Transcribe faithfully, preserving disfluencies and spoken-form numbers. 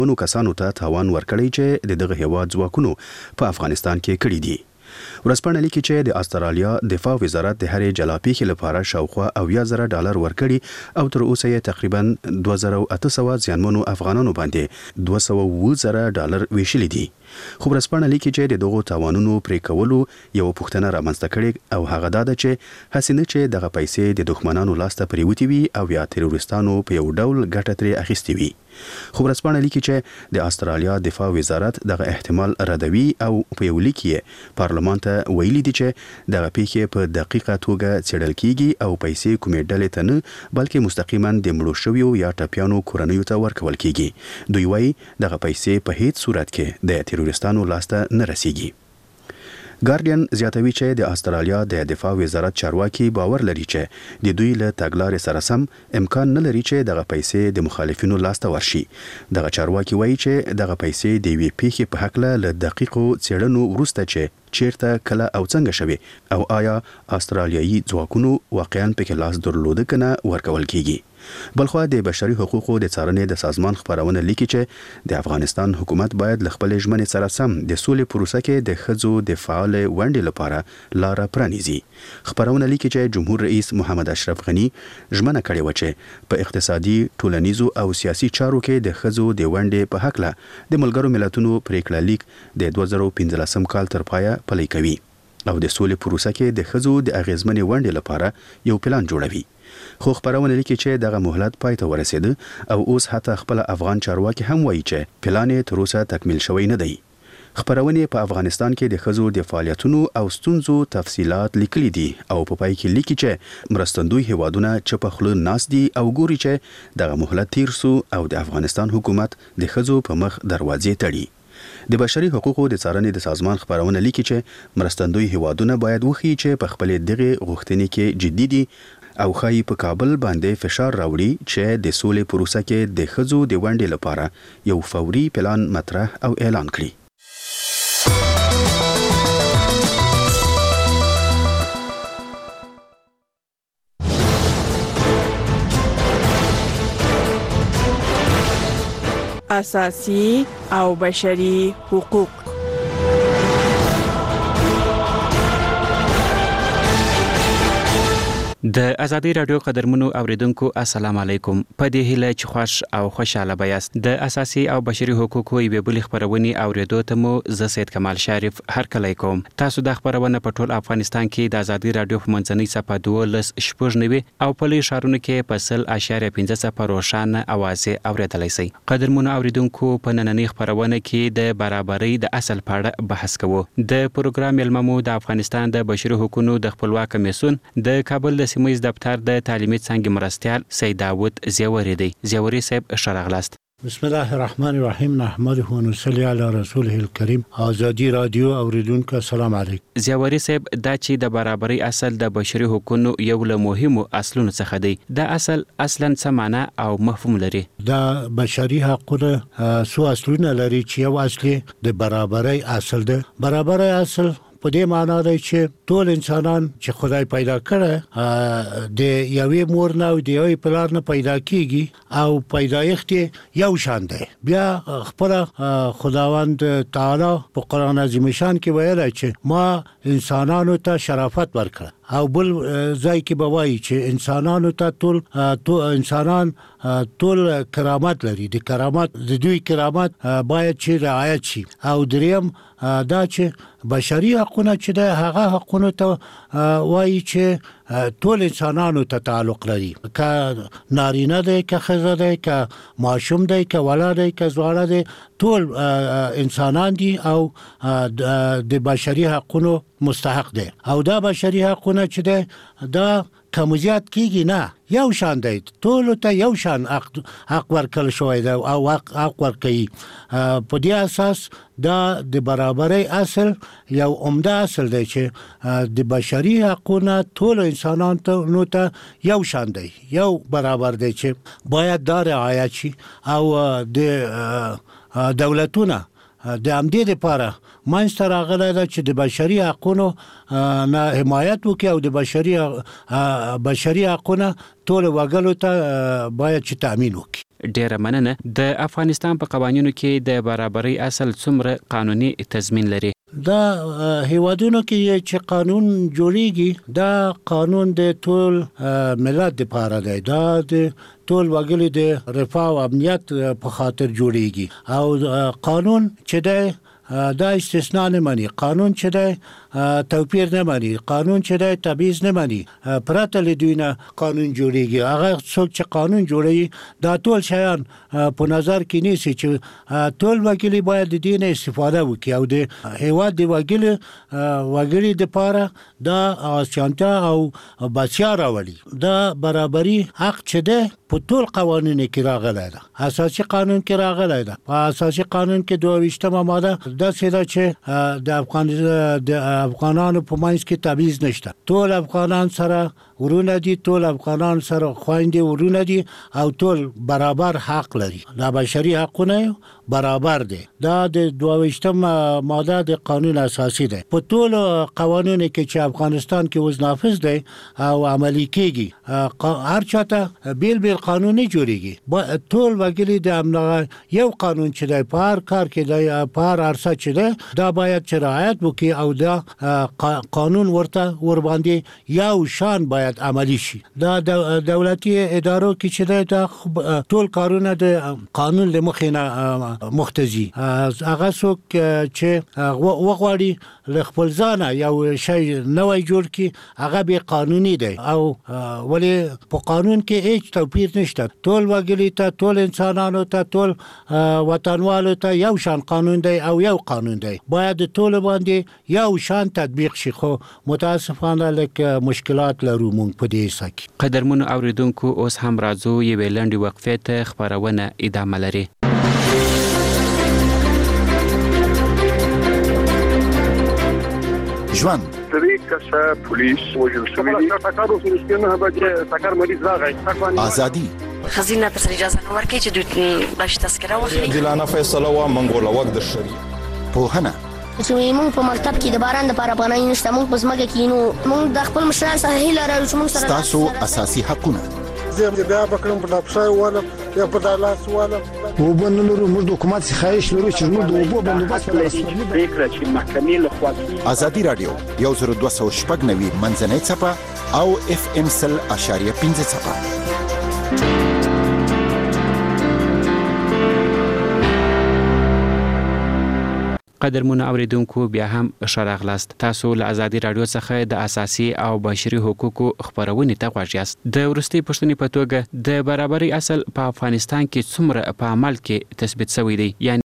نو کسانو ته تاوان ورکړی چې د دغه هیواد ځواکونو په افغانستان کې کړی دي. ورځپاڼه لیکي چې د استرالیا دفاع وزارت د هرې جلاپیخي لپاره شاوخوا اویا زره ډالر ورکړي او تر اوسه یې تقریبا دوه زره اته سوه ځانمنو افغانانو باندې دوه سوه اووه زره ډالر ویشلي دي. خو ورځپاڼه لیکي چې د دغو تاوانونو پرې کولو یو پوښتنه رامنځته کړې او هغه دا ده چې هسې نه چې دغه پیسې د دښمنانو لاسته پرېوتې وي او یا تروریستانو په یو ډول ګټه ترې اخیستې وي. خو ورځپاڼه لیکي چې د استرالیا دفاع وزارت دغه احتمال ردوي او په یو لیک یې پارلمان ته ویلي دي چې دغه پیښې په دقیقه توګه څېړل کیږي او پیسې کومې ډلې ته نه بلکې مستقیما د مړو شویو یا ټپیانو کورنیو ته ورکول کیږي. دوی وایي دغه پیسې په هیڅ صورت کې د تروریستانو لاسته نه رسیږي. ګارډین زیاتوي چې د استرالیا د دفاع وزارت چارواکي باور لري چې د دوی له تګلارې سره سم امکان نه لري چې دغه پیسې د مخالفینو لاسته ورشي. دغه چارواکي وایي چې دغه پیسې د یوې پیښې په هکله له دقیقو څېړنو وروسته چې چیرته کله او څنګه شوي او آیا استرالیایي ځواکونو واقعا پکې لاس درلوده کنه ورکول کیږي. بلخوا د بشري حقوقو د څارنې د سازمان خبرونه لیکي چې د افغانستان حکومت باید له خپل ژمنې سره سم د سولې پروسه کې د ښځو د فعال ونډې لپاره لاره پرانیزي. خبرونه لیکي چې جمهور رئیس محمد اشرف غني ژمنه کړې و چې په اقتصادي، ټولنیزو او سیاسي چارو کې د ښځو د ونډې په هکله د ملګرو ملتونو پریکړه لیک د دوه زره پنځلسم کال تر پایه پلی کوي او د سولې پروسه کې د ښځو د اغیزمنې ونډې لپاره یو پلان جوړوي. خو خبرونه لیکي چې دغه مهلت پای ته ورسېده او اوس حتی خپل افغان چارواکي هم وایي چې پلان یې تر اوسه تکمیل شوی نه دی. خبرونه په افغانستان کې د ښځو د فعالیتونو او ستونزو تفصيلات لیکلي دي او په پای کې لیکي چې مرستندوی هیوادونه چپ خله ناس دي او ګوري چې دغه مهلت تیر سو او د افغانستان حکومت د ښځو په مخ دروازې تړي. د بشري حقوقو د څارنې د سازمان خبرونه لیکي چې مرستندوی هیوادونه باید وښيي چې په خپل دغه غوښتنې کې جدي دي او خای په کابل باندې فشار راوړي چې د سولې پروسه کې د ښځو د ونډې لپاره یو فوري پلان مطرح او اعلان کړي. اساسي او بشري حقوق. د ازادي رادیو قدرمنو اوریدونکو السلام علیکم. په دې هیله چې خوش او خوشاله بیاست. د اساسي او بشري حقوقو یوې بلې خبرونې اوریدو ته مو زه سید کمال شریف هرکلی کوم. تاسو د خبرونه په ټول افغانستان کې د ازادي رادیو په منځنۍ صفحه دولس شپږ نوي او په لوی ښارونو کې په سل اشاریه پنځه صفر روښانه اوازې اوریدلای شئ. قدرمنو اوریدونکو په نننۍ خبرونه کې د برابرۍ د اصل په اړه بحث کوو. د پروګرام ملممو د افغانستان د بشري حقوقو د خپلواک کمیسیون د کابل د سیمه ییز دفتر د تعلیمي څانګې مرستیال سید داود زیوري دی. زیوري صاحب شرغلاست. بسم الله الرحمن الرحیم. نحمده و نصلي علی رسوله الکریم. ازادي رادیو اوریدونکو السلام علیکم. زیوري صاحب دا چې د برابرۍ اصل د بشري حقوقو یو له مهمو اصلونو څخه دی. دا اصل اصلا څه معنی او مفهوم لري؟ دا بشري حقوقو څو اصلونه لري چې یو اصلي د برابرۍ اصل ده. برابرۍ اصل په دې معنی دی چې ټول انسانان چې خدای پیدا کړه د یوې مور نه او د یوې پلار نه پیدا کیږي او پیدایښت یو شان دی. بیا خپل خداوند تعالی په قرآن عظیم شان کې ویل چې ما انسانانو ته شرافت ورکړ او بل ځای کې به وایي چې انسانانو ته ټول ټول انسانان ټول کرامت لري. د کرامت د دوی کرامت باید چې رعایت شي. او دریم دا چې بشري حقوقونه چې د هغه حقوقونه ته وایي چې ټول انسانانو ته تعلق لري. که نارینه دی، که ښځه دی، که ماشوم دی، که ولد دی، که ځوانه دی، ټول انسانان دي او د بشري حقوقو مستحق دي. او دا بشري حقوقونه چې ده دا کم زیات کیږي نه، یو شان دی. ټول ته یو شان حق ورکړل شوی دی او حق ورکوي. په دې اساس دا د برابرۍ اصل یو عمده اصل دی چې د بشري حقوقو ټول انسانان ته نو ته یو شان دی، یو برابر دی چې باید دا رعایت شي. او د دولتونه د امدې لپاره منځته راغلی ده چې د بشري حقوقو نه حمایت وکړي او د بشري بشري حقوقو ټول وګړو ته باید چې تامین وکړي. ډیره مننه. د افغانستان په قوانینو کې د برابرۍ اصل څومره قانوني تضمین لري؟ دا هیوادونو کې چې قانون جوړیږي دا قانون د ټول ملت لپاره دی، دا د ټول وګړي د رفاه او امنیت په خاطر جوړیږي او قانون چې دی دا استثناء نه مانی، قانون چې دی توپیر نه مانی، قانون چې دی تبعیض نه مانی، پرته له دوی نه قانون جوړیږي. هغه څوک چې قانون جوړوي دا ټول شیان په نظر کې نیسي چې ټول وګړي باید د دې نه استفاده وکړي او د هیواد د وګړي وګړي لپاره دا اسانتیا او بچیا راولي. دا برابري حق چې دی په ټول قوانینو کې راغلی ده، اساسي قانون کې راغلی ده. په اساسي قانون کې دوه ویشتمه ماده دا سیده چې د افغان د افغانانو په منځ کې تبعیض نشته، ټول افغانان سره ورونه دي، ټول افغانان سره خويندې ورونه دي او ټول برابر حق لري. دا بشري حقونه برابر دي. دا د دوه ویشتم ماده د قانون اساسي ده. په ټول قوانینو کې چې افغانستان کې اوس نافذ دي او عملي کیږي، هر چاته بیل بیل قانوني جوړیږي. ټول وګړي د امنیت یو قانون چې د پار کار کې د پار ارسه چې ده دا باید چې رعایت وکړي او دا قانون ورته ور باندې یو شان باید عملی شي. دا دولتي ادارو کې چې دا ټول کارونه د قانون له مخې نه مختزي. هغه څوک چې وغواړي له خپل ځانه یو شی نوی جوړ کړي هغه به قانوني دی او ولی په قانون کې هیڅ توپیر نشته. ټول وګړي ته، ټول انسانانو ته، ټول وطنوالو ته یو شان قانون دی او یو قانون دی باید ټول باندې یو شان تطبیق شي. خو متاسفانه لکه مشکلات لرو مونږ په دې سکه. قدرمنو اوریدونکو اوس هم راځو یوې لنډې وقفې ته، خبرونه ادامه لري. ژوند طریقه پولیس وجل شوی دی تاکارو سنسکنه به تاکار مریض راغی ازادي خزینه تر اجازه نه ورکړي چې دوی باش تذکره واخلي. دلانه فیصله وا منګول وخت د شری پوهنه چې موږ په مکتب کې د باران لپاره پناه نشته، موږ په ځمکه کې نو موږ د خپل مشران سره هیله لرو چې موږ سره تاسو اساسي حقونه زم بیا بکرم په لپسای ولا یا په دالاس ولا وبنلرو موږ د حکومت څخه خواهش لرو چې موږ د وبو بندوبست لرو فکر چې محکمې له خوا ازادي رادیو یو زر دوه سوه شپږ نوي منځنۍ څپه او اف ام سل اشاریه پنځه څپه. قدرمنو اوریدونکو بیا هم ښه راغلاست. تاسو له ازادي رادیو څخه د اساسي او بشري حقوقو خبرونه ته غواړئ یاست. د وروستي پښتني په توګه د برابرۍ اصل په افغانستان کې څومره په عمل کې تثبیت شوی دی؟ یعنی